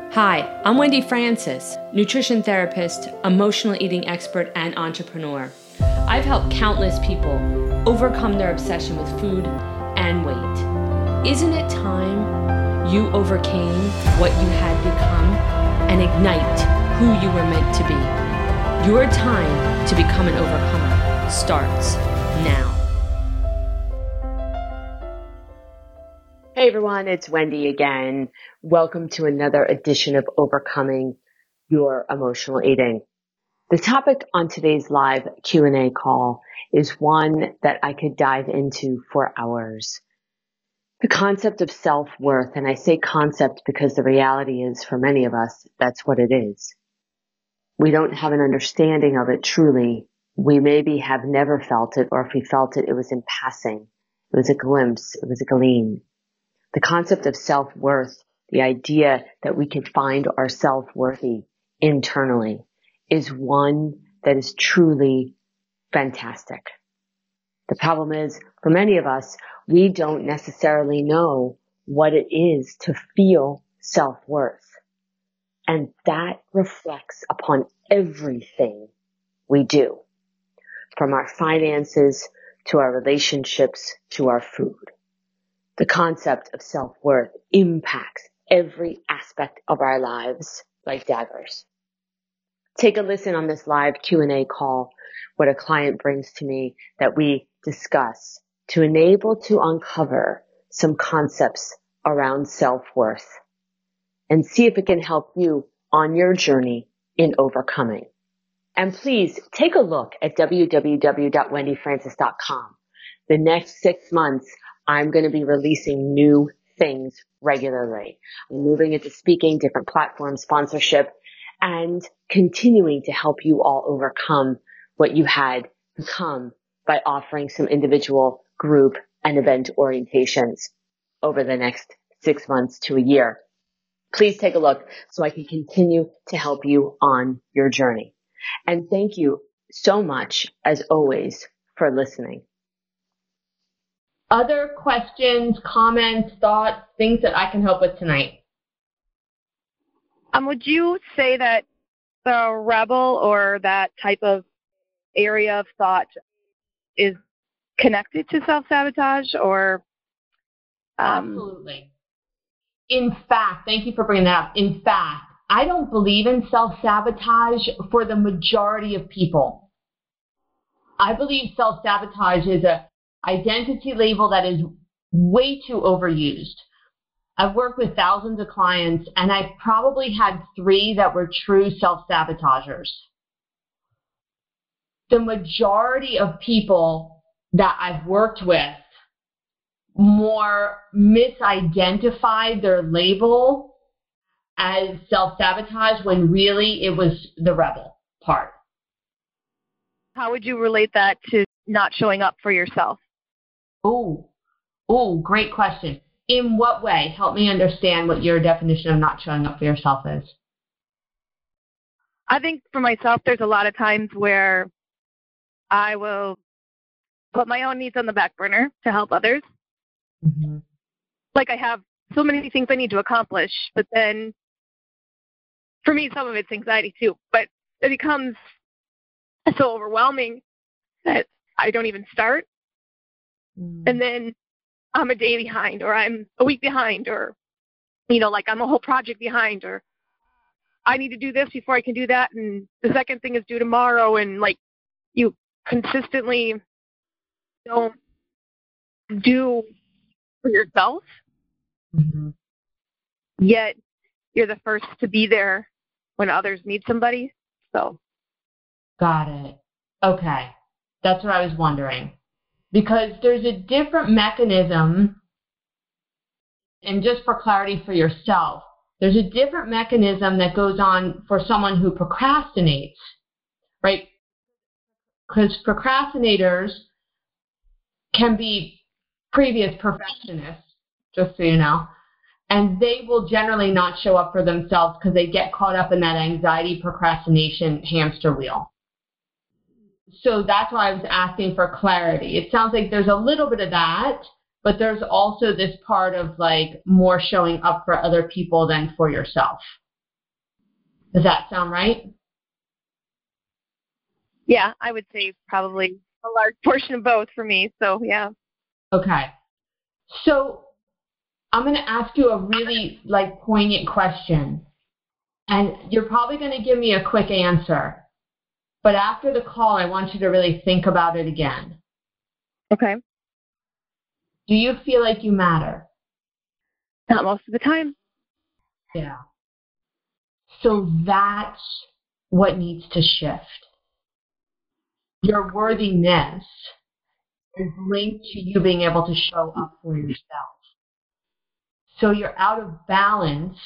Hi, I'm Wendy Francis, nutrition therapist, emotional eating expert, and entrepreneur. I've helped countless people overcome their obsession with food and weight. Isn't it time you overcame what you had become and ignite who you were meant to be? Your time to become an overcomer starts now. Hey everyone, it's Wendy again. Welcome to another edition of Overcoming Your Emotional Eating. The topic on today's live Q&A call is one that I could dive into for hours. The concept of self-worth, and I say concept because the reality is for many of us, that's what it is. We don't have an understanding of it truly. We maybe have never felt it, or if we felt it, it was in passing. It was a glimpse. It was a gleam. The concept of self-worth, the idea that we can find ourselves worthy internally, is one that is truly fantastic. The problem is, for many of us, we don't necessarily know what it is to feel self-worth. And that reflects upon everything we do, from our finances to our relationships to our food. The concept of self-worth impacts every aspect of our lives like daggers. Take a listen on this live Q&A call, what a client brings to me that we discuss to enable to uncover some concepts around self-worth and see if it can help you on your journey in overcoming. And please take a look at www.wendyfrancis.com. The next 6 months, I'm going to be releasing new things regularly. I'm moving into speaking, different platforms, sponsorship, and continuing to help you all overcome what you had become by offering some individual, group, and event orientations over the next 6 months to a year. Please take a look so I can continue to help you on your journey. And thank you so much, as always, for listening. Other questions, comments, thoughts, things that I can help with tonight? Would you say that the rebel or that type of area of thought is connected to self-sabotage or? Absolutely. In fact, thank you for bringing that up. In fact, I don't believe in self-sabotage for the majority of people. I believe self-sabotage is an identity label that is way too overused. I've worked with thousands of clients, and I've probably had 3 that were true self-sabotagers. The majority of people that I've worked with more misidentified their label as self-sabotage when really it was the rebel part. How would you relate that to not showing up for yourself? Oh, great question. In what way? Help me understand what your definition of not showing up for yourself is. I think for myself, there's a lot of times where I will put my own needs on the back burner to help others. Mm-hmm. Like I have so many things I need to accomplish, but then for me, some of it's anxiety too, but it becomes so overwhelming that I don't even start. And then I'm a day behind, or I'm a week behind, or, like I'm a whole project behind, or I need to do this before I can do that. And the second thing is due tomorrow. And like you consistently don't do for yourself, yet you're the first to be there when others need somebody. So. Got it. Okay. That's what I was wondering. Because there's a different mechanism, and just for clarity for yourself, there's a different mechanism that goes on for someone who procrastinates, right? Because procrastinators can be previous perfectionists, just so you know, and they will generally not show up for themselves because they get caught up in that anxiety procrastination hamster wheel. So that's why I was asking for clarity. It sounds like there's a little bit of that, but there's also this part of like more showing up for other people than for yourself. Does that sound right? Yeah, I would say probably a large portion of both for me. So, yeah. Okay. So I'm going to ask you a really poignant question. And you're probably going to give me a quick answer. But after the call, I want you to really think about it again. Okay. Do you feel like you matter? Not most of the time. Yeah. So that's what needs to shift. Your worthiness is linked to you being able to show up for yourself. So you're out of balance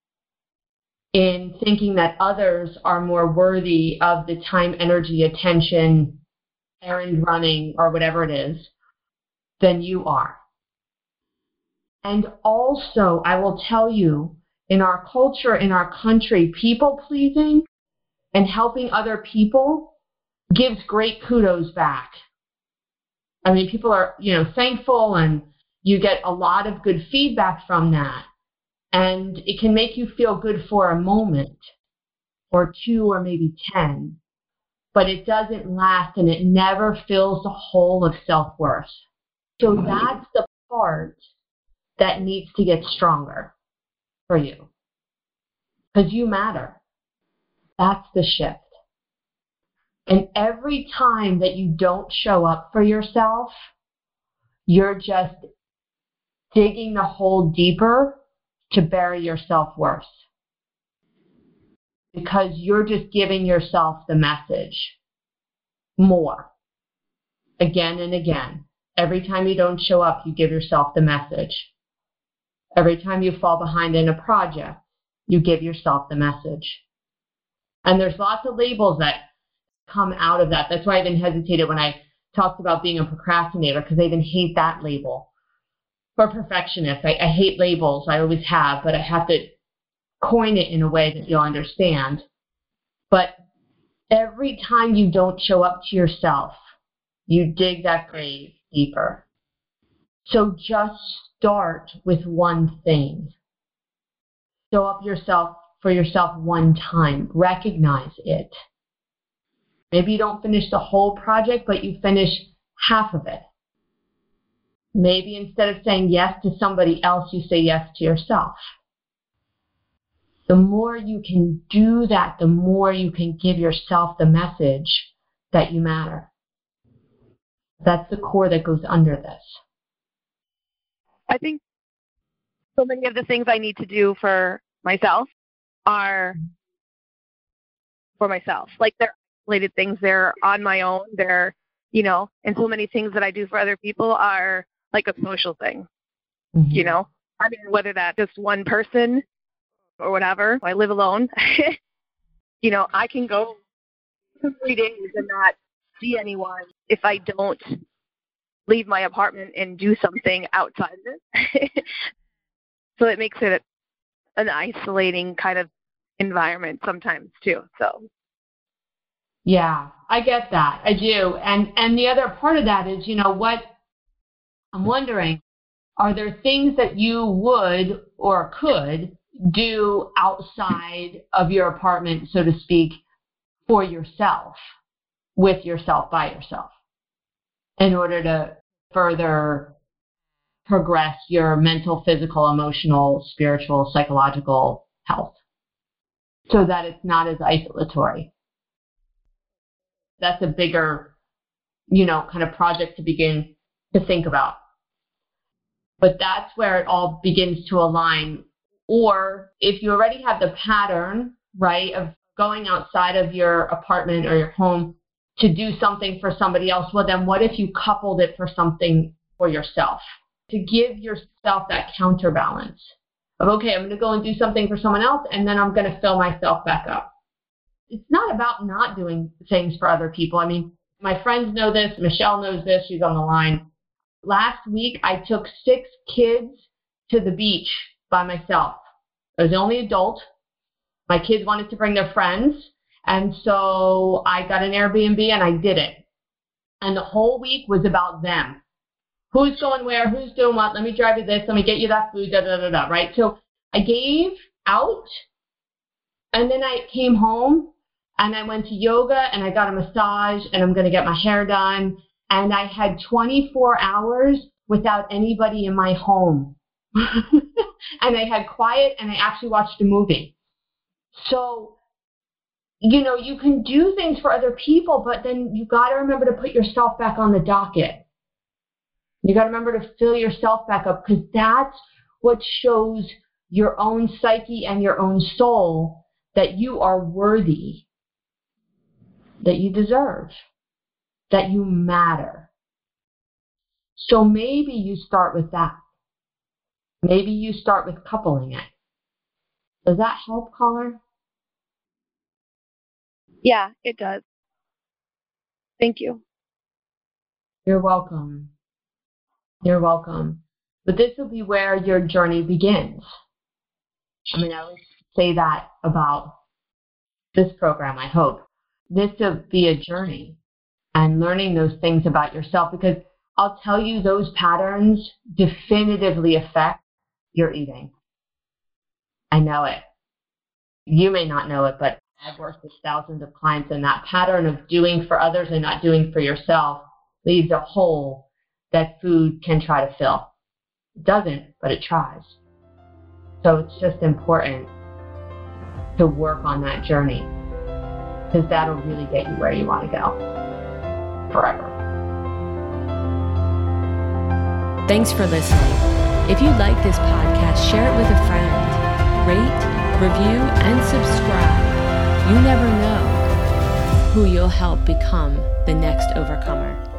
in thinking that others are more worthy of the time, energy, attention, errand running, or whatever it is, than you are. And also, I will tell you, in our culture, in our country, people pleasing and helping other people gives great kudos back. I mean, people are, thankful, and you get a lot of good feedback from that. And it can make you feel good for a moment or two or maybe 10, but it doesn't last, and it never fills the hole of self-worth. So that's the part that needs to get stronger for you, because you matter. That's the shift. And every time that you don't show up for yourself, you're just digging the hole deeper to bury your self-worth, because you're just giving yourself the message more again and again. Every time you don't show up, you give yourself the message. Every time you fall behind in a project, you give yourself the message. And there's lots of labels that come out of that. That's why I even hesitated when I talked about being a procrastinator, because I even hate that label. For perfectionist, I hate labels. I always have, but I have to coin it in a way that you'll understand. But every time you don't show up to yourself, you dig that grave deeper. So just start with one thing. Show up for yourself one time. Recognize it. Maybe you don't finish the whole project, but you finish half of it. Maybe instead of saying yes to somebody else, you say yes to yourself. The more you can do that, the more you can give yourself the message that you matter. That's the core that goes under this. I think so many of the things I need to do for myself are for myself. Like, they're isolated things. They're on my own. They're, and so many things that I do for other people are like a social thing, Mm-hmm. I mean, whether that's just one person or whatever. I live alone. I can go 3 days and not see anyone if I don't leave my apartment and do something outside of it. So it makes it an isolating kind of environment sometimes too. So Yeah, I get that. I do. And the other part of that is, what I'm wondering, are there things that you would or could do outside of your apartment, so to speak, for yourself, with yourself, by yourself, in order to further progress your mental, physical, emotional, spiritual, psychological health, so that it's not as isolatory? That's a bigger, kind of project to begin to think about. But that's where it all begins to align. Or if you already have the pattern, right, of going outside of your apartment or your home to do something for somebody else, well, then what if you coupled it for something for yourself? To give yourself that counterbalance of, okay, I'm going to go and do something for someone else, and then I'm going to fill myself back up. It's not about not doing things for other people. I mean, my friends know this. Michelle knows this. She's on the line. Last week, I took 6 kids to the beach by myself. I was the only adult. My kids wanted to bring their friends, and so I got an Airbnb and I did it. And the whole week was about them. Who's going where? Who's doing what? Let me drive you this. Let me get you that food, right? So I gave out And then I came home and I went to yoga and I got a massage and I'm going to get my hair done. And I had 24 hours without anybody in my home. And I had quiet and I actually watched a movie. So, you can do things for other people, but then you got to remember to put yourself back on the docket. You got to remember to fill yourself back up, because that's what shows your own psyche and your own soul that you are worthy, that you deserve, that you matter. So maybe you start with that. Maybe you start with coupling it. Does that help, caller? Yeah, it does. Thank you. You're welcome. You're welcome. But this will be where your journey begins. I always say that about this program, I hope. This will be a journey and learning those things about yourself, because I'll tell you, those patterns definitively affect your eating. I know it. You may not know it, but I've worked with thousands of clients, and that pattern of doing for others and not doing for yourself leaves a hole that food can try to fill. It doesn't, but it tries. So it's just important to work on that journey, because that'll really get you where you want to go forever. Thanks for listening. If you like this podcast, share it with a friend. Rate, review, and subscribe. You never know who you'll help become the next overcomer.